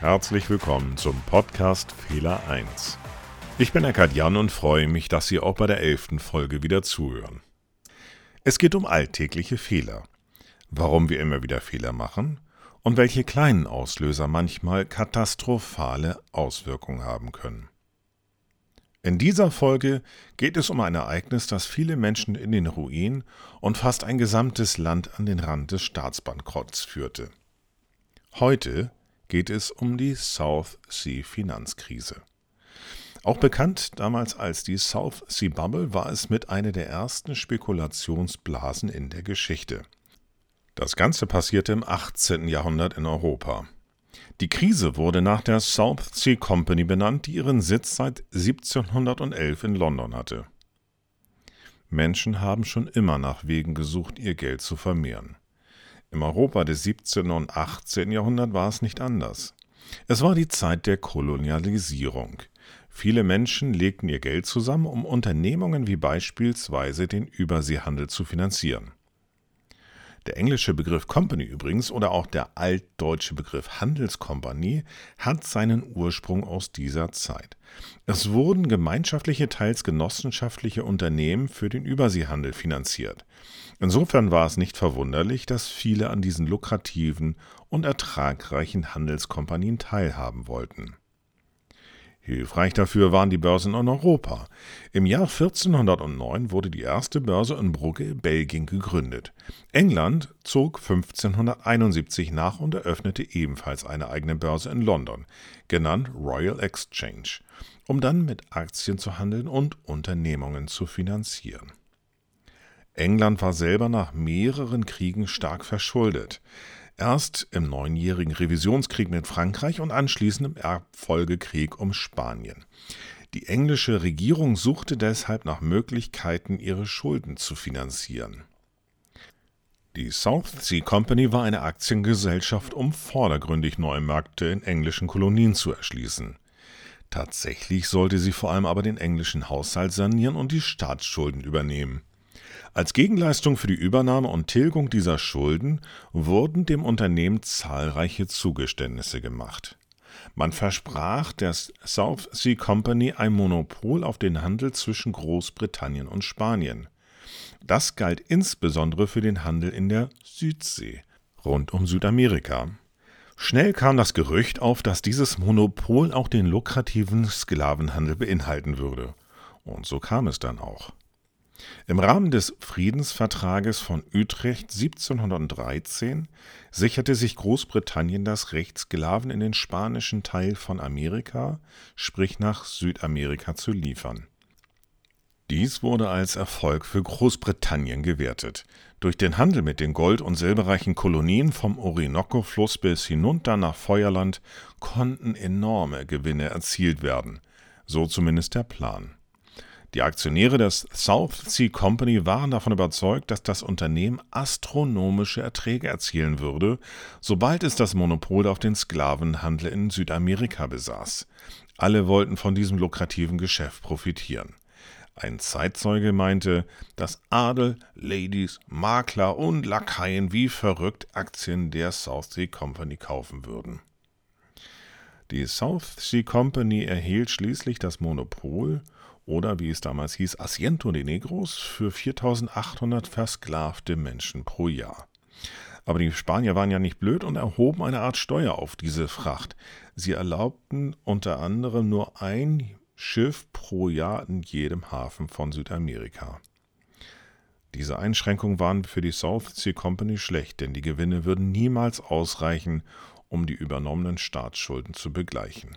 herzlich willkommen zum Podcast Fehler 1. Ich bin Eckhard Jan und freue mich, dass Sie auch bei der 11. Folge wieder zuhören. Es geht um alltägliche Fehler, warum wir immer wieder Fehler machen und welche kleinen Auslöser manchmal katastrophale Auswirkungen haben können. In dieser Folge geht es um ein Ereignis, das viele Menschen in den Ruin und fast ein gesamtes Land an den Rand des Staatsbankrotts führte. Heute geht es um die South Sea Finanzkrise. Auch bekannt damals als die South Sea Bubble war es mit einer der ersten Spekulationsblasen in der Geschichte. Das Ganze passierte im 18. Jahrhundert in Europa. Die Krise wurde nach der South Sea Company benannt, die ihren Sitz seit 1711 in London hatte. Menschen haben schon immer nach Wegen gesucht, ihr Geld zu vermehren. Im Europa des 17. und 18. Jahrhunderts war es nicht anders. Es war die Zeit der Kolonialisierung. Viele Menschen legten ihr Geld zusammen, um Unternehmungen wie beispielsweise den Überseehandel zu finanzieren. Der englische Begriff Company übrigens oder auch der altdeutsche Begriff Handelskompanie hat seinen Ursprung aus dieser Zeit. Es wurden gemeinschaftliche, teils genossenschaftliche Unternehmen für den Überseehandel finanziert. Insofern war es nicht verwunderlich, dass viele an diesen lukrativen und ertragreichen Handelskompanien teilhaben wollten. Hilfreich dafür waren die Börsen in Europa. Im Jahr 1409 wurde die erste Börse in Brugge, Belgien, gegründet. England zog 1571 nach und eröffnete ebenfalls eine eigene Börse in London, genannt Royal Exchange, um dann mit Aktien zu handeln und Unternehmungen zu finanzieren. England war selber nach mehreren Kriegen stark verschuldet. Erst im Neunjährigen Revisionskrieg mit Frankreich und anschließend im Erbfolgekrieg um Spanien. Die englische Regierung suchte deshalb nach Möglichkeiten, ihre Schulden zu finanzieren. Die South Sea Company war eine Aktiengesellschaft, um vordergründig neue Märkte in englischen Kolonien zu erschließen. Tatsächlich sollte sie vor allem aber den englischen Haushalt sanieren und die Staatsschulden übernehmen. Als Gegenleistung für die Übernahme und Tilgung dieser Schulden wurden dem Unternehmen zahlreiche Zugeständnisse gemacht. Man versprach der South Sea Company ein Monopol auf den Handel zwischen Großbritannien und Spanien. Das galt insbesondere für den Handel in der Südsee, rund um Südamerika. Schnell kam das Gerücht auf, dass dieses Monopol auch den lukrativen Sklavenhandel beinhalten würde. Und so kam es dann auch. Im Rahmen des Friedensvertrages von Utrecht 1713 sicherte sich Großbritannien das Recht, Sklaven in den spanischen Teil von Amerika, sprich nach Südamerika, zu liefern. Dies wurde als Erfolg für Großbritannien gewertet. Durch den Handel mit den gold- und silberreichen Kolonien vom Orinoco-Fluss bis hinunter nach Feuerland konnten enorme Gewinne erzielt werden. So zumindest der Plan. Die Aktionäre der South Sea Company waren davon überzeugt, dass das Unternehmen astronomische Erträge erzielen würde, sobald es das Monopol auf den Sklavenhandel in Südamerika besaß. Alle wollten von diesem lukrativen Geschäft profitieren. Ein Zeitzeuge meinte, dass Adel, Ladies, Makler und Lakaien wie verrückt Aktien der South Sea Company kaufen würden. Die South Sea Company erhielt schließlich das Monopol oder, wie es damals hieß, Asiento de Negros für 4.800 versklavte Menschen pro Jahr. Aber die Spanier waren ja nicht blöd und erhoben eine Art Steuer auf diese Fracht. Sie erlaubten unter anderem nur ein Schiff pro Jahr in jedem Hafen von Südamerika. Diese Einschränkungen waren für die South Sea Company schlecht, denn die Gewinne würden niemals ausreichen, um die übernommenen Staatsschulden zu begleichen.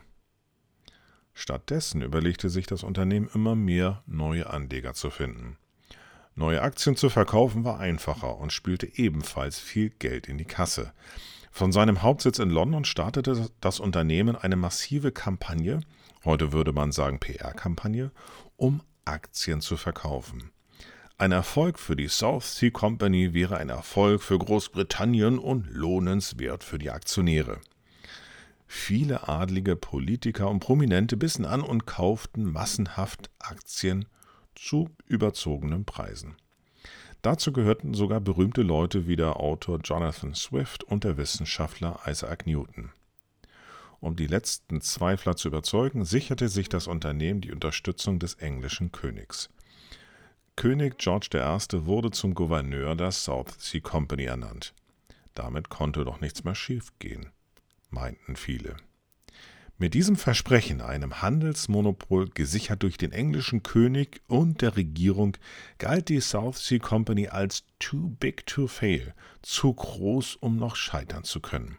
Stattdessen überlegte sich das Unternehmen immer mehr, neue Anleger zu finden. Neue Aktien zu verkaufen war einfacher und spülte ebenfalls viel Geld in die Kasse. Von seinem Hauptsitz in London startete das Unternehmen eine massive Kampagne, heute würde man sagen PR-Kampagne, um Aktien zu verkaufen. Ein Erfolg für die South Sea Company wäre ein Erfolg für Großbritannien und lohnenswert für die Aktionäre. Viele adlige Politiker und Prominente bissen an und kauften massenhaft Aktien zu überzogenen Preisen. Dazu gehörten sogar berühmte Leute wie der Autor Jonathan Swift und der Wissenschaftler Isaac Newton. Um die letzten Zweifler zu überzeugen, sicherte sich das Unternehmen die Unterstützung des englischen Königs. König George I. wurde zum Gouverneur der South Sea Company ernannt. Damit konnte doch nichts mehr schiefgehen, meinten viele. Mit diesem Versprechen, einem Handelsmonopol gesichert durch den englischen König und der Regierung, galt die South Sea Company als too big to fail, zu groß, um noch scheitern zu können.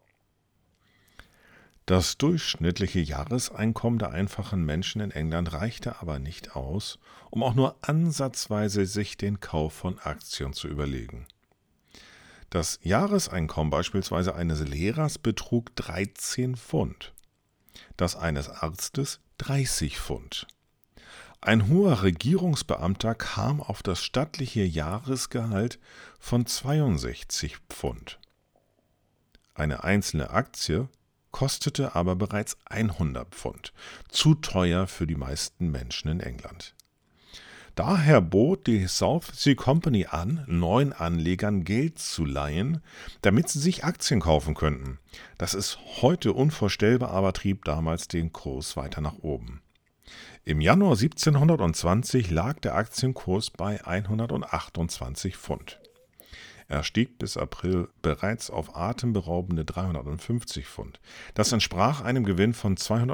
Das durchschnittliche Jahreseinkommen der einfachen Menschen in England reichte aber nicht aus, um auch nur ansatzweise sich den Kauf von Aktien zu überlegen. Das Jahreseinkommen beispielsweise eines Lehrers betrug 13 Pfund, das eines Arztes 30 Pfund. Ein hoher Regierungsbeamter kam auf das stattliche Jahresgehalt von 62 Pfund. Eine einzelne Aktie kostete aber bereits 100 Pfund, zu teuer für die meisten Menschen in England. Daher bot die South Sea Company an, neuen Anlegern Geld zu leihen, damit sie sich Aktien kaufen könnten. Das ist heute unvorstellbar, aber trieb damals den Kurs weiter nach oben. Im Januar 1720 lag der Aktienkurs bei 128 Pfund. Er stieg bis April bereits auf atemberaubende 350 Pfund. Das entsprach einem Gewinn von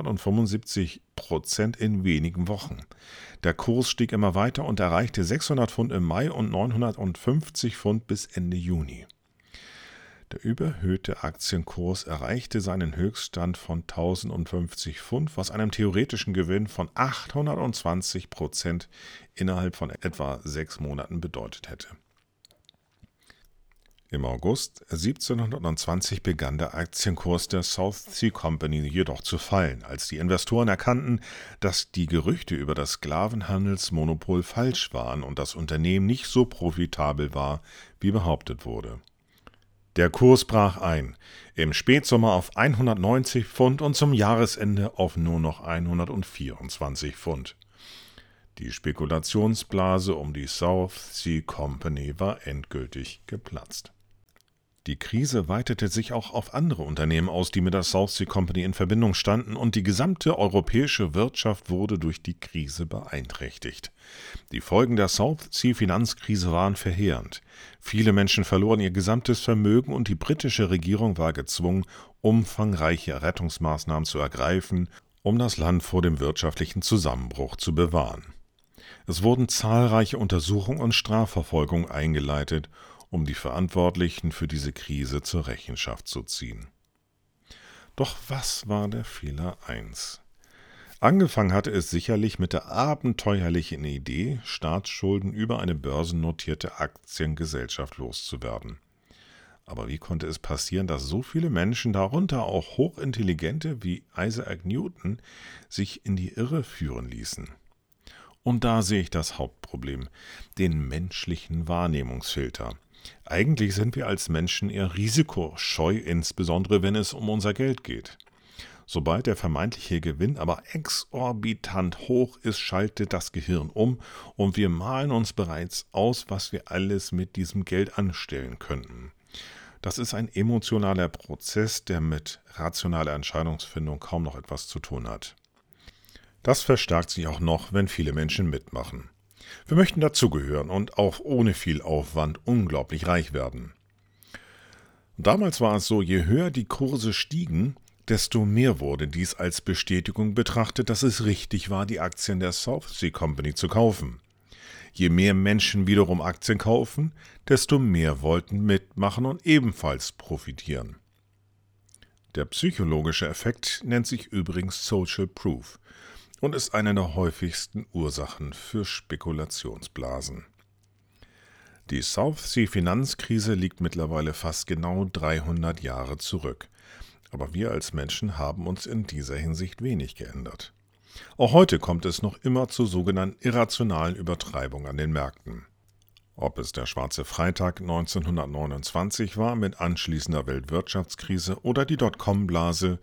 275% in wenigen Wochen. Der Kurs stieg immer weiter und erreichte 600 Pfund im Mai und 950 Pfund bis Ende Juni. Der überhöhte Aktienkurs erreichte seinen Höchststand von 1050 Pfund, was einem theoretischen Gewinn von 820% innerhalb von etwa 6 Monaten bedeutet hätte. Im August 1720 begann der Aktienkurs der South Sea Company jedoch zu fallen, als die Investoren erkannten, dass die Gerüchte über das Sklavenhandelsmonopol falsch waren und das Unternehmen nicht so profitabel war, wie behauptet wurde. Der Kurs brach ein, im Spätsommer auf 190 Pfund und zum Jahresende auf nur noch 124 Pfund. Die Spekulationsblase um die South Sea Company war endgültig geplatzt. Die Krise weitete sich auch auf andere Unternehmen aus, die mit der South Sea Company in Verbindung standen, und die gesamte europäische Wirtschaft wurde durch die Krise beeinträchtigt. Die Folgen der South Sea Finanzkrise waren verheerend. Viele Menschen verloren ihr gesamtes Vermögen und die britische Regierung war gezwungen, umfangreiche Rettungsmaßnahmen zu ergreifen, um das Land vor dem wirtschaftlichen Zusammenbruch zu bewahren. Es wurden zahlreiche Untersuchungen und Strafverfolgungen eingeleitet, um die Verantwortlichen für diese Krise zur Rechenschaft zu ziehen. Doch was war der Fehler 1? Angefangen hatte es sicherlich mit der abenteuerlichen Idee, Staatsschulden über eine börsennotierte Aktiengesellschaft loszuwerden. Aber wie konnte es passieren, dass so viele Menschen, darunter auch Hochintelligente wie Isaac Newton, sich in die Irre führen ließen? Und da sehe ich das Hauptproblem, den menschlichen Wahrnehmungsfilter. Eigentlich sind wir als Menschen eher risikoscheu, insbesondere wenn es um unser Geld geht. Sobald der vermeintliche Gewinn aber exorbitant hoch ist, schaltet das Gehirn um und wir malen uns bereits aus, was wir alles mit diesem Geld anstellen könnten. Das ist ein emotionaler Prozess, der mit rationaler Entscheidungsfindung kaum noch etwas zu tun hat. Das verstärkt sich auch noch, wenn viele Menschen mitmachen. Wir möchten dazugehören und auch ohne viel Aufwand unglaublich reich werden. Damals war es so, je höher die Kurse stiegen, desto mehr wurde dies als Bestätigung betrachtet, dass es richtig war, die Aktien der South Sea Company zu kaufen. Je mehr Menschen wiederum Aktien kaufen, desto mehr wollten mitmachen und ebenfalls profitieren. Der psychologische Effekt nennt sich übrigens Social Proof und ist eine der häufigsten Ursachen für Spekulationsblasen. Die South Sea Finanzkrise liegt mittlerweile fast genau 300 Jahre zurück. Aber wir als Menschen haben uns in dieser Hinsicht wenig geändert. Auch heute kommt es noch immer zu sogenannten irrationalen Übertreibungen an den Märkten. Ob es der Schwarze Freitag 1929 war mit anschließender Weltwirtschaftskrise oder die Dotcom-Blase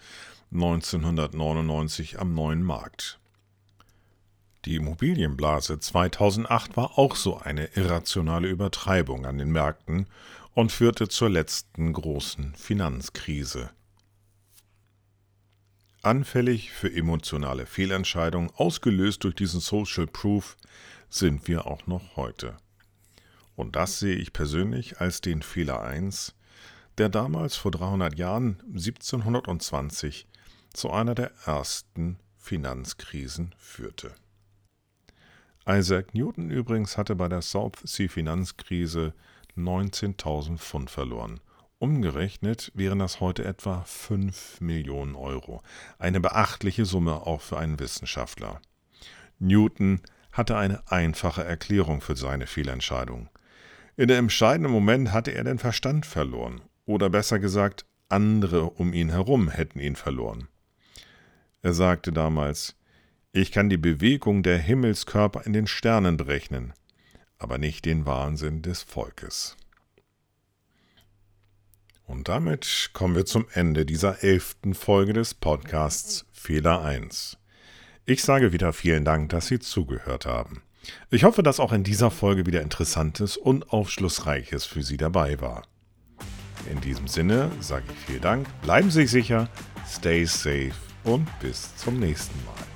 1999 am neuen Markt. Die Immobilienblase 2008 war auch so eine irrationale Übertreibung an den Märkten und führte zur letzten großen Finanzkrise. Anfällig für emotionale Fehlentscheidungen, ausgelöst durch diesen Social Proof, sind wir auch noch heute. Und das sehe ich persönlich als den Fehler 1, der damals vor 300 Jahren, 1720, zu einer der ersten Finanzkrisen führte. Isaac Newton übrigens hatte bei der South Sea Finanzkrise 19.000 Pfund verloren. Umgerechnet wären das heute etwa 5 Millionen Euro. Eine beachtliche Summe auch für einen Wissenschaftler. Newton hatte eine einfache Erklärung für seine Fehlentscheidung. In dem entscheidenden Moment hatte er den Verstand verloren. Oder besser gesagt, andere um ihn herum hätten ihn verloren. Er sagte damals: Ich kann die Bewegung der Himmelskörper in den Sternen berechnen, aber nicht den Wahnsinn des Volkes. Und damit kommen wir zum Ende dieser 11. Folge des Podcasts Fehler 1. Ich sage wieder vielen Dank, dass Sie zugehört haben. Ich hoffe, dass auch in dieser Folge wieder Interessantes und Aufschlussreiches für Sie dabei war. In diesem Sinne sage ich vielen Dank, bleiben Sie sicher, stay safe und bis zum nächsten Mal.